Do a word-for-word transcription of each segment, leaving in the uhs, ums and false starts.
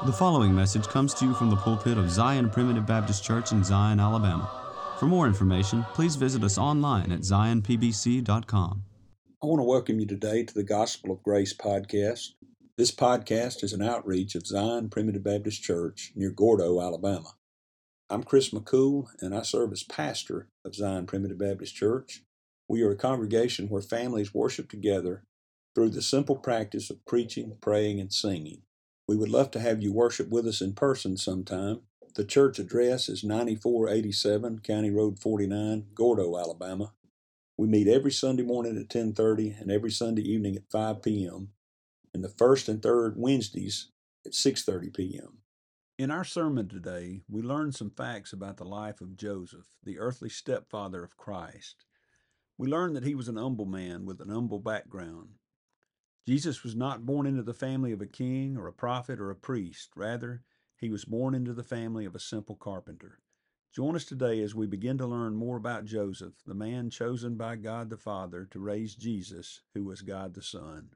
The following message comes to you from the pulpit of Zion Primitive Baptist Church in Zion, Alabama. For more information, please visit us online at zion p b c dot com. I want to welcome you today to the Gospel of Grace podcast. This podcast is an outreach of Zion Primitive Baptist Church near Gordo, Alabama. I'm Chris McCool, and I serve as pastor of Zion Primitive Baptist Church. We are a congregation where families worship together through the simple practice of preaching, praying, and singing. We would love to have you worship with us in person sometime. The church address is ninety-four eighty-seven County Road forty-nine, Gordo, Alabama. We meet every Sunday morning at ten thirty and every Sunday evening at five p.m. and the first and third Wednesdays at six thirty p.m. In our sermon today, we learn some facts about the life of Joseph, the earthly stepfather of Christ. We learn that he was an humble man with an humble background. Jesus was not born into the family of a king or a prophet or a priest. Rather, he was born into the family of a simple carpenter. Join us today as we begin to learn more about Joseph, the man chosen by God the Father to raise Jesus, who was God the Son.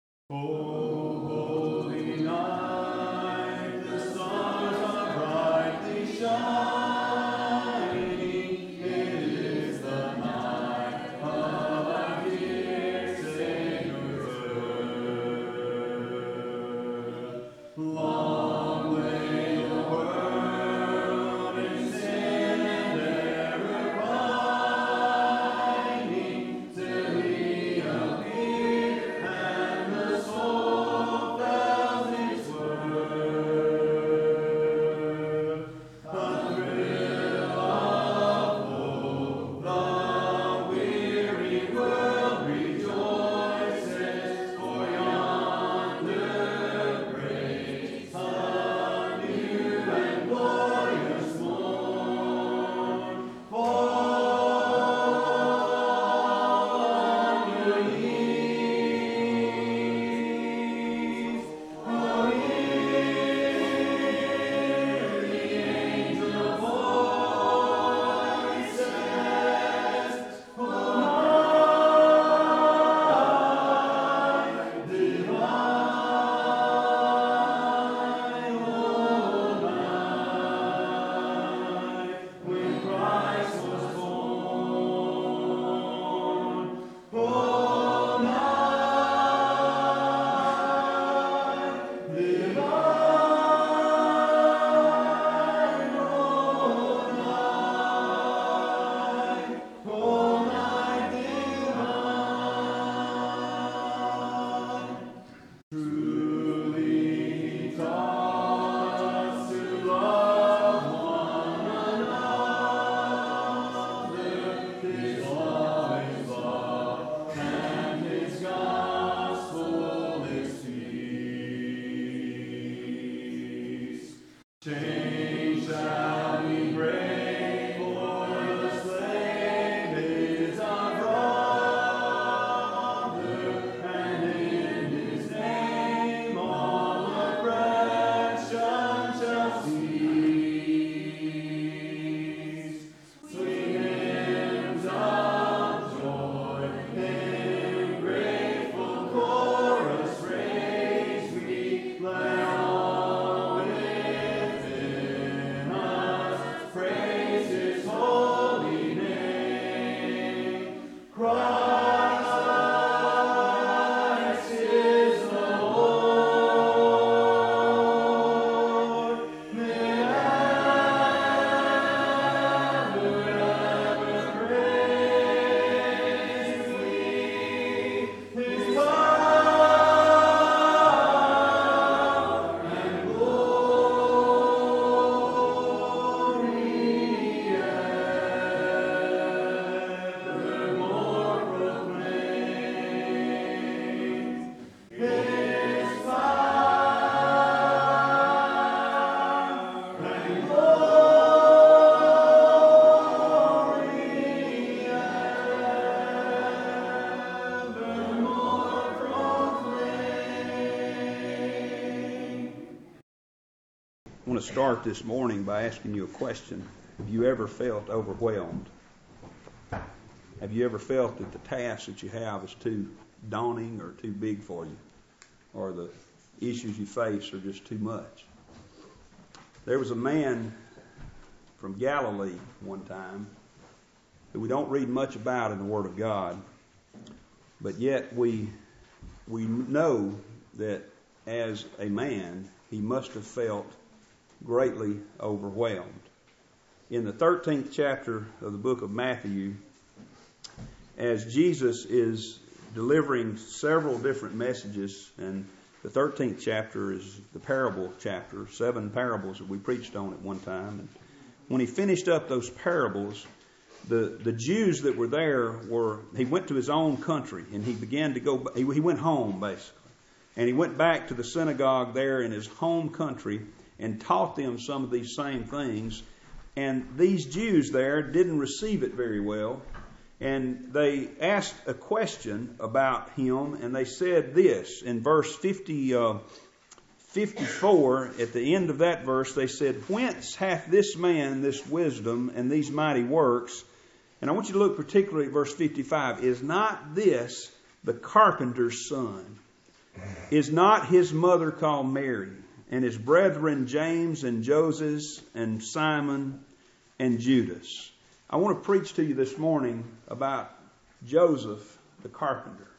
O holy night, the stars are brightly shining. It is the night of our dear Savior's birth. Long lay the world in sin and error pining, till He appeared and the soul felt His worth. A thrill of hope, the weary world rejoices, for yonder breaks a new and glorious morn. Fall on your knees, for hear the angel voices, for night divine, O night, when Christ was born. O night divine, O night, O night divine. Truly He taught us to love one another. His law is love, and His gospel is peace. Chains shall we break, for the slave is our brother, and in His name all oppression shall cease. Sweet hymns of joy in grateful chorus raise we, let all within us praise His holy name. Christ is the Lord. May ever, ever praise we His power and glory evermore proclaim. His power and glory evermore proclaim. I want to start this morning by asking you a question. Have you ever felt overwhelmed? Have you ever felt that the task that you have is too daunting or too big for you? Or the issues you face are just too much? There was a man from Galilee one time who we don't read much about in the Word of God, but yet we we know that as a man he must have felt greatly overwhelmed. In the thirteenth chapter of the book of Matthew, as Jesus is delivering several different messages, and the thirteenth chapter is the parable chapter, seven parables that we preached on at one time. And when he finished up those parables, the, the Jews that were there were, he went to his own country and he began to go, he, he went home basically. And he went back to the synagogue there in his home country and taught them some of these same things. And these Jews there didn't receive it very well. And they asked a question about him, and they said this in verse fifty, uh, fifty-four, at the end of that verse, they said, "Whence hath this man this wisdom and these mighty works?" And I want you to look particularly at verse fifty-five. "Is not this the carpenter's son? Is not his mother called Mary? And his brethren James and Joseph and Simon and Judas?" I want to preach to you this morning about Joseph the carpenter.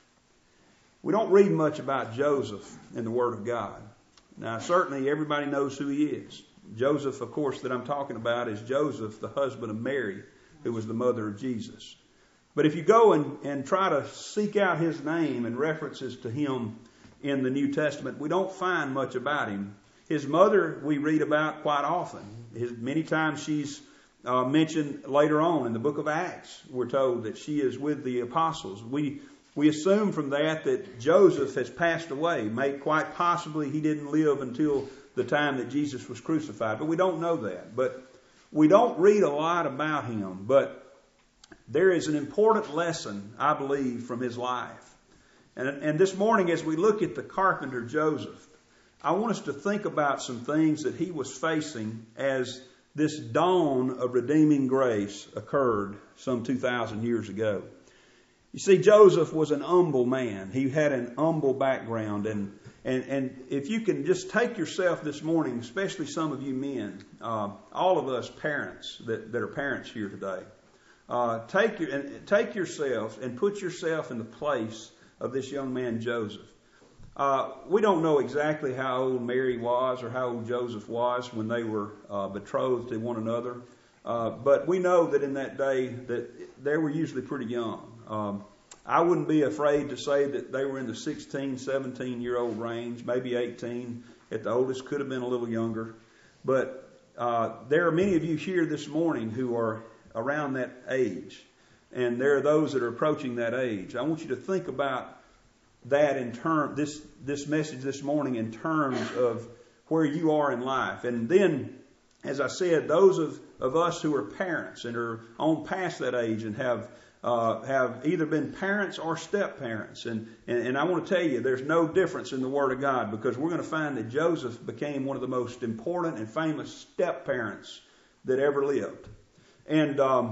We don't read much about Joseph in the Word of God. Now, certainly everybody knows who he is. Joseph, of course, that I'm talking about is Joseph, the husband of Mary, who was the mother of Jesus. But if you go and, and try to seek out his name and references to him in the New Testament, we don't find much about him. His mother we read about quite often. His, many times she's Uh, mentioned later on in the book of Acts. We're told that she is with the apostles. We we assume from that that Joseph has passed away. May quite possibly he didn't live until the time that Jesus was crucified, but we don't know that. But we don't read a lot about him. But there is an important lesson, I believe, from his life. And, and this morning, as we look at the carpenter Joseph, I want us to think about some things that he was facing as this dawn of redeeming grace occurred some two thousand years ago. You see, Joseph was an humble man. He had an humble background. And, and, and if you can just take yourself this morning, especially some of you men, uh, all of us parents that, that are parents here today, uh, take, your, and take yourself and put yourself in the place of this young man, Joseph. Uh, we don't know exactly how old Mary was or how old Joseph was when they were uh, betrothed to one another. Uh, but we know that in that day that they were usually pretty young. Um, I wouldn't be afraid to say that they were in the sixteen, seventeen-year-old range, maybe eighteen at the oldest, could have been a little younger. But uh, there are many of you here this morning who are around that age. And there are those that are approaching that age. I want you to think about that in term this this message this morning in terms of where you are in life. And then, as I said, those of, of us who are parents and are on past that age and have uh, have either been parents or step parents. And, and, and I want to tell you, there's no difference in the Word of God, because we're going to find that Joseph became one of the most important and famous step parents that ever lived. And um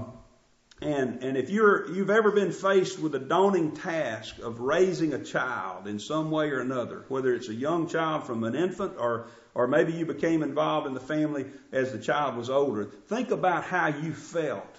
And and if you're you've ever been faced with the daunting task of raising a child in some way or another, whether it's a young child from an infant or or maybe you became involved in the family as the child was older, think about how you felt.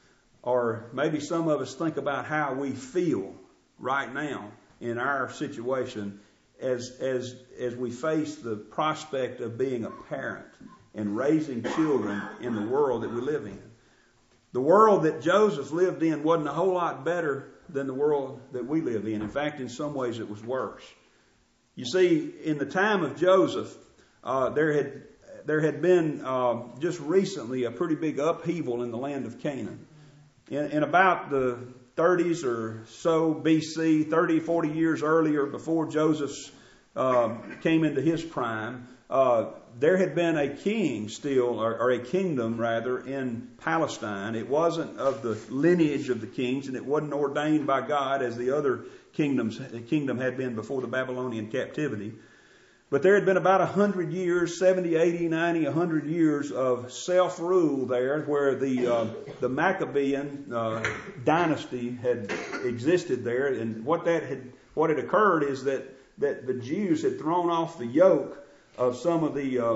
Or maybe some of us think about how we feel right now in our situation as as as we face the prospect of being a parent and raising children in the world that we live in. The world that Joseph lived in wasn't a whole lot better than the world that we live in. In fact, in some ways it was worse. You see, in the time of Joseph, uh, there had there had been uh, just recently a pretty big upheaval in the land of Canaan. In, in about the thirties or so B C, thirty, forty years earlier, before Joseph uh, came into his prime, uh, there had been a king still, or, or a kingdom rather, in Palestine. It wasn't of the lineage of the kings, and it wasn't ordained by God as the other kingdoms the kingdom had been before the Babylonian captivity. But there had been about a hundred years, seventy, eighty, ninety, a hundred years of self-rule there, where the uh, the Maccabean uh, dynasty had existed there. And what that had, what had occurred is that that the Jews had thrown off the yoke of some of the uh,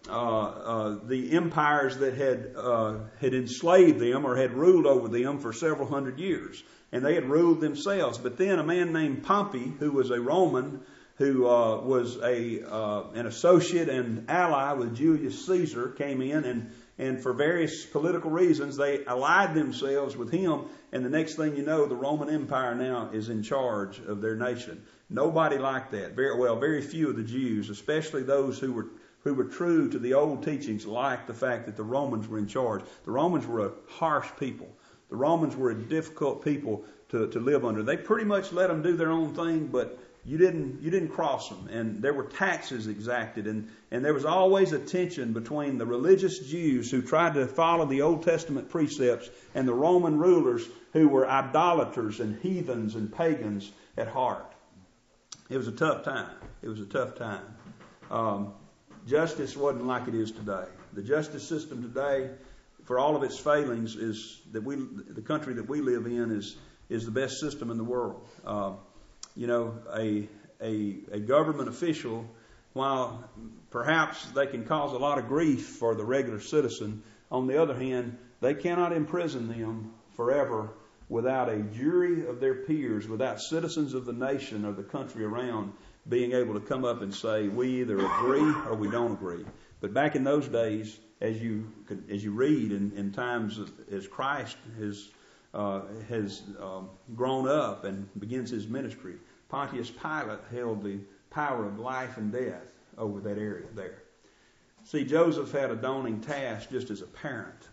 uh, uh, the empires that had uh, had enslaved them or had ruled over them for several hundred years. And they had ruled themselves. But then a man named Pompey, who was a Roman, who uh, was a uh, an associate and ally with Julius Caesar, came in and And for various political reasons, they allied themselves with him. And the next thing you know, the Roman Empire now is in charge of their nation. Nobody liked that. Very well, very few of the Jews, especially those who were who were true to the old teachings, liked the fact that the Romans were in charge. The Romans were a harsh people. The Romans were a difficult people to, to live under. They pretty much let them do their own thing, but You didn't you didn't cross them, and there were taxes exacted, and, and there was always a tension between the religious Jews who tried to follow the Old Testament precepts and the Roman rulers who were idolaters and heathens and pagans at heart. It was a tough time. It was a tough time. Um, justice wasn't like it is today. The justice system today, for all of its failings, is that we the country that we live in is is the best system in the world. Uh, You know, a, a a government official, while perhaps they can cause a lot of grief for the regular citizen, on the other hand, they cannot imprison them forever without a jury of their peers, without citizens of the nation or the country around being able to come up and say, we either agree or we don't agree. But back in those days, as you as you read in, in times as Christ has uh, has um, grown up and begins his ministry, Pontius Pilate held the power of life and death over that area there. See, Joseph had a daunting task just as a parent.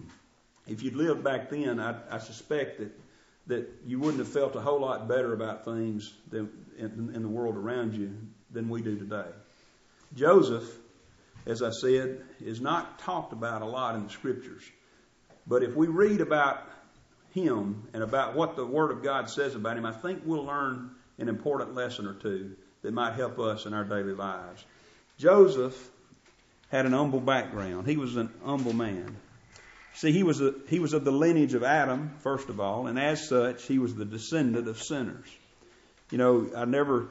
If you'd lived back then, I, I suspect that that you wouldn't have felt a whole lot better about things than, in, in the world around you than we do today. Joseph, as I said, is not talked about a lot in the Scriptures. But if we read about him and about what the Word of God says about him, I think we'll learn an important lesson or two that might help us in our daily lives. Joseph had an humble background. He was an humble man. See, he was a, he was of the lineage of Adam, first of all, and as such, he was the descendant of sinners. You know, I never,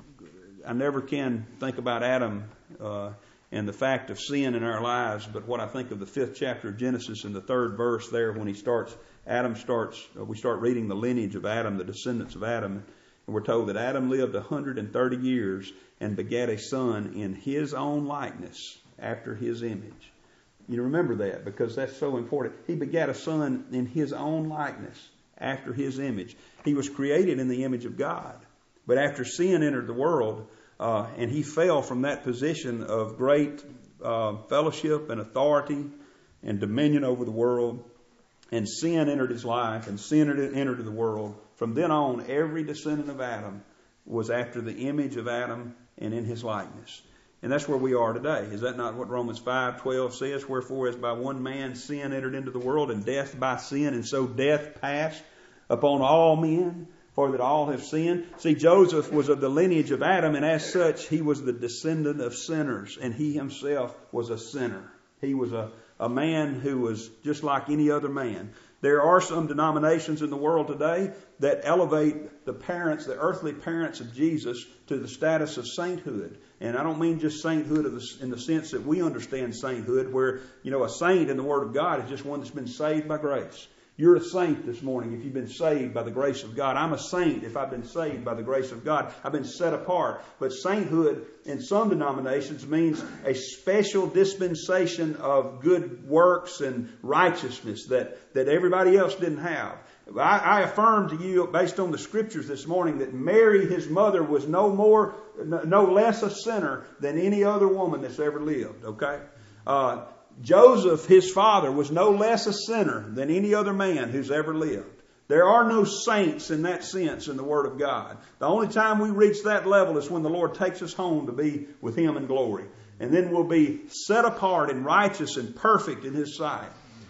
I never can think about Adam uh, and the fact of sin in our lives, but what I think of the fifth chapter of Genesis and the third verse there, when he starts, Adam starts, uh, we start reading the lineage of Adam, the descendants of Adam. And we're told that Adam lived one hundred thirty years and begat a son in his own likeness after his image. You remember that because that's so important. He begat a son in his own likeness after his image. He was created in the image of God. But after sin entered the world uh, and he fell from that position of great uh, fellowship and authority and dominion over the world, and sin entered his life and sin entered the world, from then on, every descendant of Adam was after the image of Adam and in his likeness. And that's where we are today. Is that not what Romans five twelve says? Wherefore, as by one man sin entered into the world, and death by sin, and so death passed upon all men, for that all have sinned. See, Joseph was of the lineage of Adam, and as such, he was the descendant of sinners, and he himself was a sinner. He was a, a man who was just like any other man. There are some denominations in the world today that elevate the parents, the earthly parents of Jesus, to the status of sainthood. And I don't mean just sainthood in the sense that we understand sainthood, where, you know, a saint in the Word of God is just one that's been saved by grace. You're a saint this morning if you've been saved by the grace of God. I'm a saint if I've been saved by the grace of God. I've been set apart. But sainthood in some denominations means a special dispensation of good works and righteousness that, that everybody else didn't have. I, I affirm to you, based on the Scriptures this morning, that Mary, his mother, was no more, no less a sinner than any other woman that's ever lived. Okay? Uh, Joseph, his father, was no less a sinner than any other man who's ever lived. There are no saints in that sense in the Word of God. The only time we reach that level is when the Lord takes us home to be with Him in glory. And then we'll be set apart and righteous and perfect in His sight.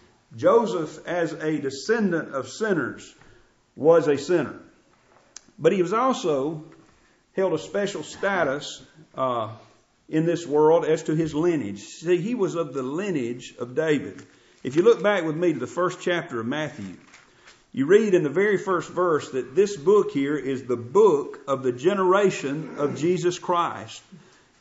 Joseph, as a descendant of sinners, was a sinner. But he was also held a special status uh, in this world as to his lineage. See, he was of the lineage of David. If you look back with me to the first chapter of Matthew, you read in the very first verse that this book here is the book of the generation of Jesus Christ.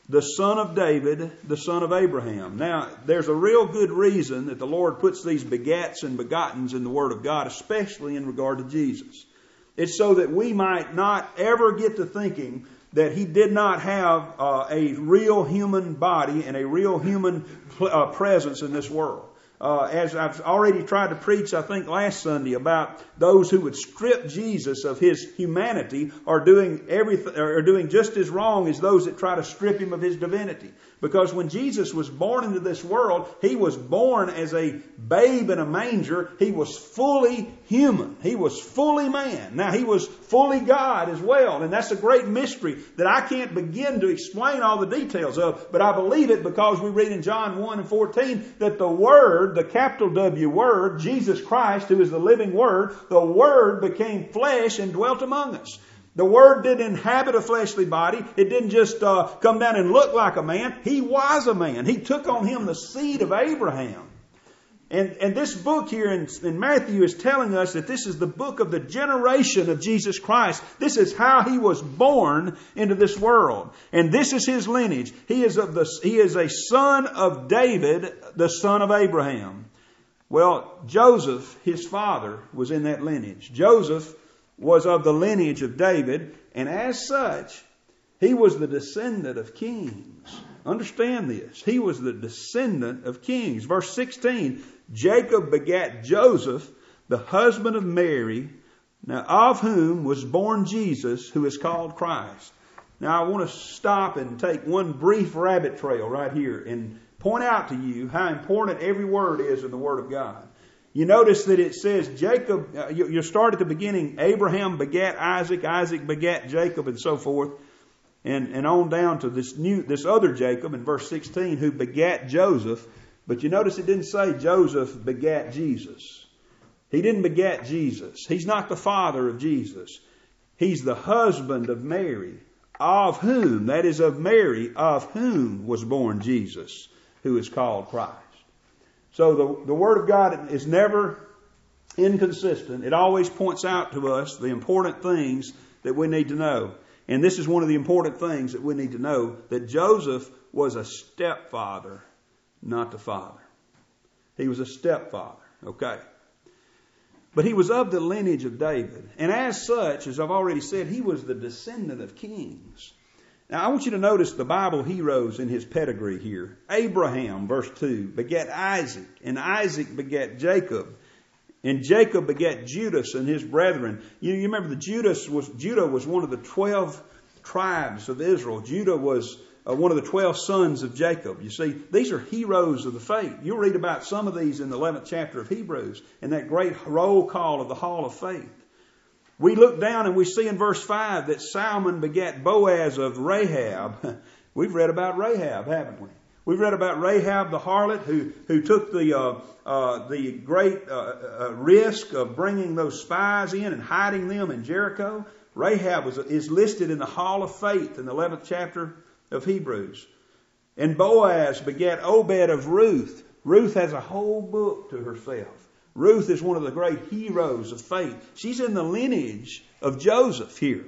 the son of David, the son of Abraham. Now, there's a real good reason that the Lord puts these begats and begottens in the Word of God, especially in regard to Jesus. It's so that we might not ever get to thinking that He did not have uh, a real human body and a real human pl- uh, presence in this world. Uh, as I've already tried to preach, I think last Sunday, about those who would strip Jesus of His humanity are doing everything, are doing just as wrong as those that try to strip Him of His divinity. Because when Jesus was born into this world, He was born as a babe in a manger. He was fully human. He was fully man. Now, He was fully God as well. And that's a great mystery that I can't begin to explain all the details of. But I believe it because we read in John one and fourteen that the Word, the capital W Word, Jesus Christ, who is the living Word, the Word became flesh and dwelt among us. The Word didn't inhabit a fleshly body. It didn't just uh, come down and look like a man. He was a man. He took on Him the seed of Abraham. And, and this book here in, in Matthew is telling us that this is the book of the generation of Jesus Christ. This is how He was born into this world. And this is His lineage. He is, of the, he is a son of David, the son of Abraham. Well, Joseph, his father, was in that lineage. Joseph was of the lineage of David, and as such, he was the descendant of kings. Understand this. He was the descendant of kings. Verse sixteen, Jacob begat Joseph, the husband of Mary, now of whom was born Jesus, who is called Christ. Now I want to stop and take one brief rabbit trail right here and point out to you how important every word is in the Word of God. You notice that it says Jacob, uh, you, you start at the beginning, Abraham begat Isaac, Isaac begat Jacob, and so forth, and, and on down to this new, this other Jacob in verse sixteen, who begat Joseph. But you notice it didn't say Joseph begat Jesus. He didn't begat Jesus. He's not the father of Jesus. He's the husband of Mary, of whom, that is of Mary, of whom was born Jesus, who is called Christ. So the, the Word of God is never inconsistent. It always points out to us the important things that we need to know. And this is one of the important things that we need to know, that Joseph was a stepfather, not the father. He was a stepfather, okay? But he was of the lineage of David. And as such, as I've already said, he was the descendant of kings. Now, I want you to notice the Bible heroes in his pedigree here. Abraham, verse two, begat Isaac, and Isaac begat Jacob, and Jacob begat Judas and his brethren. You, you remember that Judas was, Judah was one of the twelve tribes of Israel. Judah was uh, one of the twelve sons of Jacob. You see, these are heroes of the faith. You'll read about some of these in the eleventh chapter of Hebrews, in that great roll call of the Hall of Faith. We look down and we see in verse five that Salmon begat Boaz of Rahab. We've read about Rahab, haven't we? We've read about Rahab the harlot who, who took the, uh, uh, the great uh, uh, risk of bringing those spies in and hiding them in Jericho. Rahab was, is listed in the Hall of Faith in the eleventh chapter of Hebrews. And Boaz begat Obed of Ruth. Ruth has a whole book to herself. Ruth is one of the great heroes of faith. She's in the lineage of Joseph here.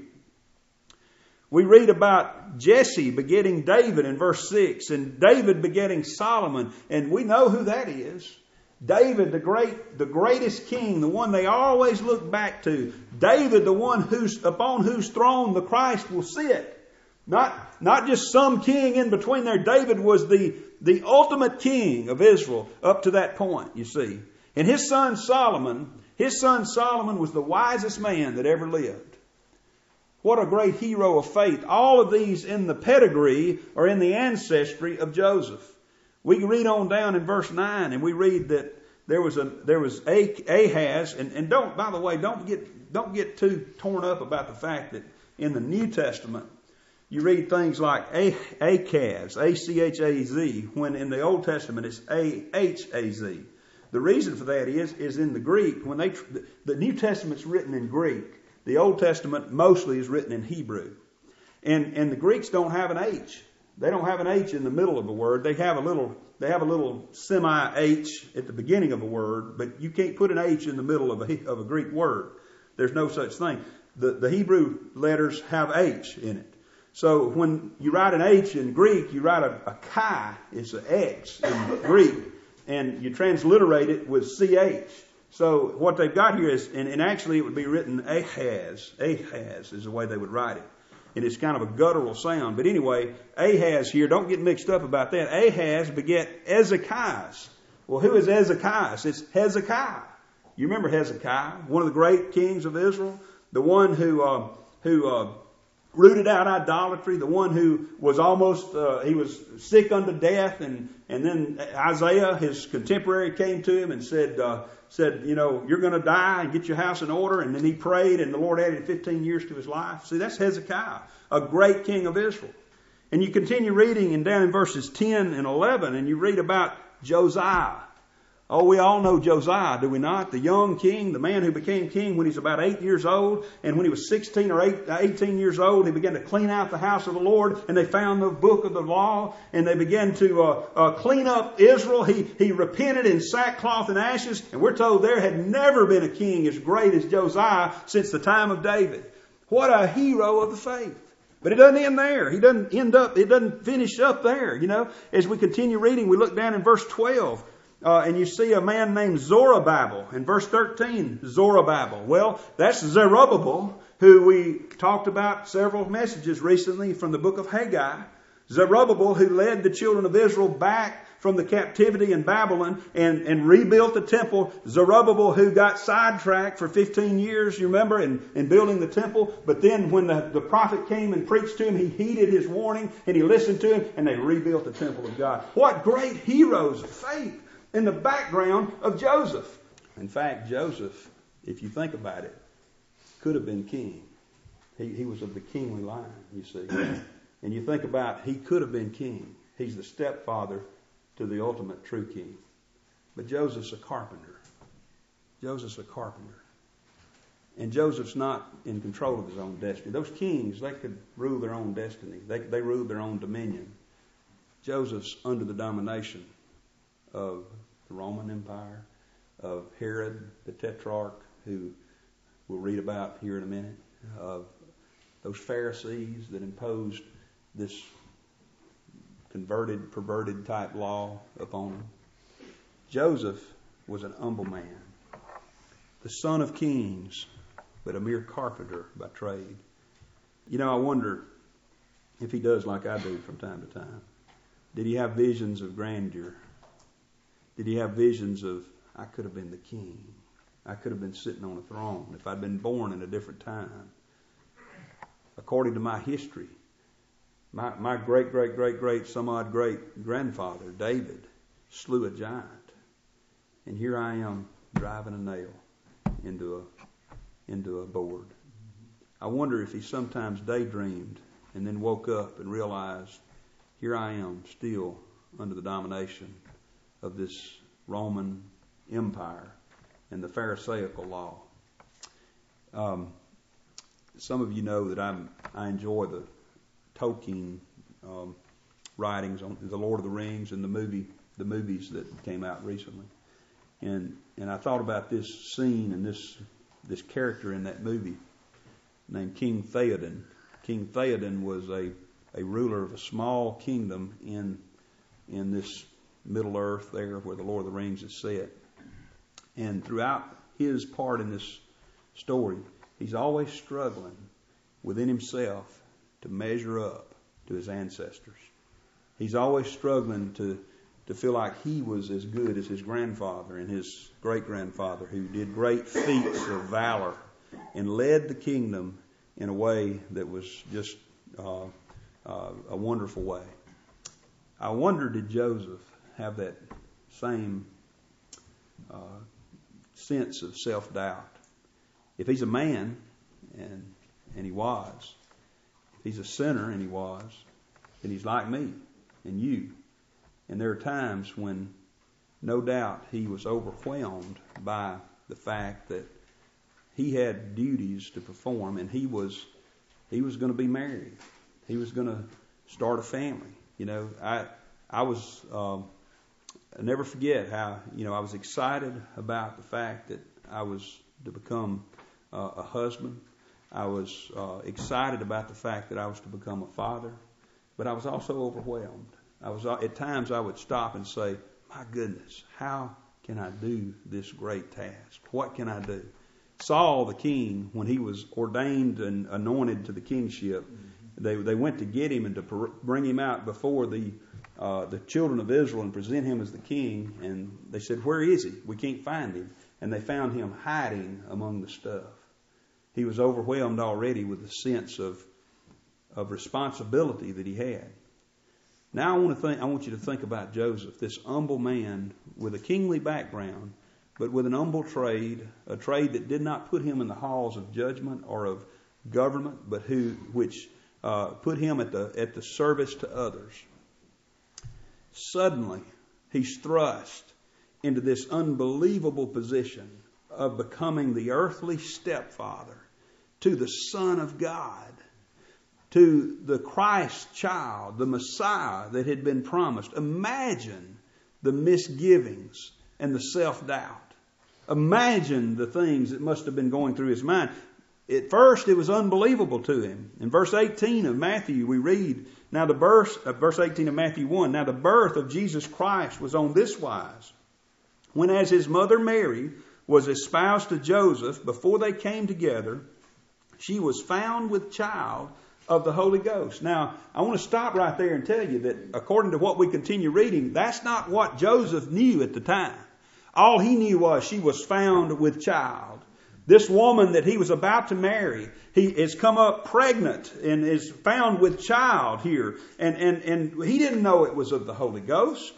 We read about Jesse begetting David in verse six, and David begetting Solomon, and we know who that is. David, the great, the greatest king, the one they always look back to. David, the one who's upon whose throne the Christ will sit. Not, not just some king in between there. David was the, the ultimate king of Israel up to that point, you see. And his son Solomon, his son Solomon was the wisest man that ever lived. What a great hero of faith. All of these in the pedigree or in the ancestry of Joseph. We can read on down in verse nine, and we read that there was a there was Ahaz, and, and don't, by the way, don't get don't get too torn up about the fact that in the New Testament you read things like Achaz, A C H A Z, when in the Old Testament it's A H A Z. The reason for that is, is in the Greek, when they, the New Testament's written in Greek, the Old Testament mostly is written in Hebrew. And, and the Greeks don't have an H. They don't have an H in the middle of a word. They have a little, they have a little semi-H at the beginning of a word, but you can't put an H in the middle of a, of a Greek word. There's no such thing. The, the Hebrew letters have H in it. So when you write an H in Greek, you write a, a chi, it's an X in Greek, and you transliterate it with C H. So what they've got here is, and, and actually it would be written Ahaz. Ahaz is the way they would write it. And it's kind of a guttural sound. But anyway, Ahaz here, don't get mixed up about that. Ahaz beget Ezekias. Well, who is Ezekias? It's Hezekiah. You remember Hezekiah, one of the great kings of Israel? The one who uh, who uh, rooted out idolatry, the one who was almost, uh, he was sick unto death. And, and then Isaiah, his contemporary, came to him and said, uh, said, you know, you're going to die and get your house in order. And then he prayed and the Lord added fifteen years to his life. See, that's Hezekiah, a great king of Israel. And you continue reading and down in verses ten and eleven and you read about Josiah. Oh, we all know Josiah, do we not? The young king, the man who became king when he was about eight years old. And when he was sixteen or eighteen years old, he began to clean out the house of the Lord. And they found the book of the law. And they began to uh, uh, clean up Israel. He, he repented in sackcloth and ashes. And we're told there had never been a king as great as Josiah since the time of David. What a hero of the faith. But it doesn't end there. He doesn't end up, it doesn't finish up there. You know, as we continue reading, we look down in verse twelve. Uh, and you see a man named Zorobabel. In verse thirteen, Zorobabel. Well, that's Zerubbabel, who we talked about several messages recently from the book of Haggai. Zerubbabel, who led the children of Israel back from the captivity in Babylon and, and rebuilt the temple. Zerubbabel, who got sidetracked for fifteen years, you remember, in, in building the temple. But then when the, the prophet came and preached to him, he heeded his warning and he listened to him and they rebuilt the temple of God. What great heroes of faith in the background of Joseph. In fact, Joseph, if you think about it, could have been king. He, he was of the kingly line, you see. And you think about, he could have been king. He's the stepfather to the ultimate true king. But Joseph's a carpenter. Joseph's a carpenter. And Joseph's not in control of his own destiny. Those kings, they could rule their own destiny. They, they ruled their own dominion. Joseph's under the domination of the Roman Empire, of Herod the Tetrarch, who we'll read about here in a minute, of those Pharisees that imposed this converted, perverted type law upon him. Joseph was an humble man, the son of kings, but a mere carpenter by trade. You know, I wonder if he does like I do from time to time. Did he have visions of grandeur? Did he have visions of, I could have been the king. I could have been sitting on a throne if I'd been born in a different time. According to my history, my, my great, great, great, great, some odd great grandfather, David, slew a giant. And here I am driving a nail into a, into a board. I wonder if he sometimes daydreamed and then woke up and realized, here I am still under the domination of this Roman Empire and the Pharisaical law. Um, some of you know that I'm, I enjoy the Tolkien um, writings on the Lord of the Rings and the movie, the movies that came out recently. And and I thought about this scene and this this character in that movie named King Theoden. King Theoden was a, a ruler of a small kingdom in in this Middle Earth there where the Lord of the Rings is set. And throughout his part in this story, he's always struggling within himself to measure up to his ancestors. He's always struggling to, to feel like he was as good as his grandfather and his great-grandfather who did great feats of valor and led the kingdom in a way that was just uh, uh, a wonderful way. I wonder, did Joseph have that same uh, sense of self-doubt? If he's a man, and and he was, if he's a sinner, and he was, then he's like me and you. And there are times when, no doubt, he was overwhelmed by the fact that he had duties to perform, and he was he was going to be married. He was going to start a family. You know, I I was. Um, I never forget how, you know, I was excited about the fact that I was to become uh, a husband. I was uh, excited about the fact that I was to become a father, but I was also overwhelmed. I was at times I would stop and say, my goodness, how can I do this great task? What can I do? Saul the king, when he was ordained and anointed to the kingship, mm-hmm. they they went to get him and to bring him out before the uh, the children of Israel and present him as the king. And they said, where is he? We can't find him. And they found him hiding among the stuff. He was overwhelmed already with the sense of of responsibility that he had. Now I want to think. I want you to think about Joseph, this humble man with a kingly background, but with an humble trade, a trade that did not put him in the halls of judgment or of government, but who which uh, put him at the at the service to others. Suddenly, he's thrust into this unbelievable position of becoming the earthly stepfather to the Son of God, to the Christ child, the Messiah that had been promised. Imagine the misgivings and the self-doubt. Imagine the things that must have been going through his mind. At first, it was unbelievable to him. In verse eighteen of Matthew, we read, now the birth, uh, verse eighteen of Matthew one, now the birth of Jesus Christ was on this wise. When as his mother Mary was espoused to Joseph, before they came together, she was found with child of the Holy Ghost. Now, I want to stop right there and tell you that according to what we continue reading, that's not what Joseph knew at the time. All he knew was she was found with child. This woman that he was about to marry, he has come up pregnant and is found with child here. And, and, and he didn't know it was of the Holy Ghost.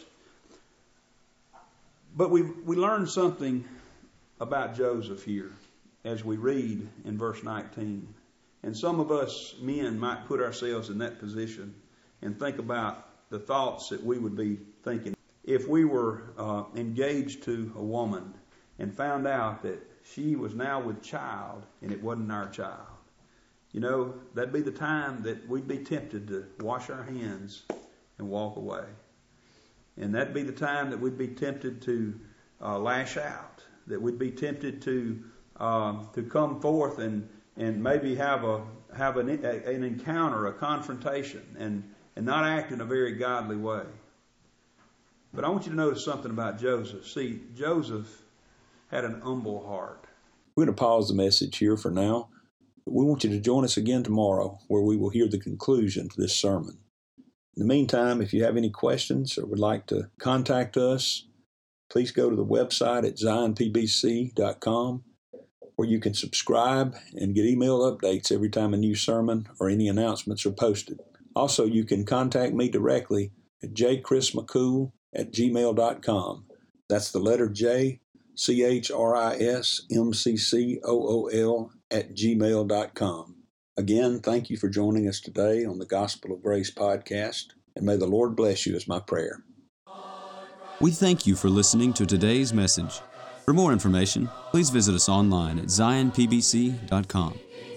But we we learn something about Joseph here as we read in verse nineteen. And some of us men might put ourselves in that position and think about the thoughts that we would be thinking if we were uh, engaged to a woman and found out that she was now with child and it wasn't our child. You know, that'd be the time that we'd be tempted to wash our hands and walk away. And that'd be the time that we'd be tempted to uh, lash out, that we'd be tempted to um, to come forth and and maybe have a have an, a, an encounter, a confrontation, and, and not act in a very godly way. But I want you to notice something about Joseph. See, Joseph had an humble heart. We're going to pause the message here for now. But we want you to join us again tomorrow where we will hear the conclusion to this sermon. In the meantime, if you have any questions or would like to contact us, please go to the website at zion p b c dot com where you can subscribe and get email updates every time a new sermon or any announcements are posted. Also, you can contact me directly at j chris mccool at gmail dot com. That's the letter J, C H R I S M C C O O L at gmail dot com. Again, thank you for joining us today on the Gospel of Grace podcast, and may the Lord bless you is my prayer. We thank you for listening to today's message. For more information, please visit us online at zion p b c dot com.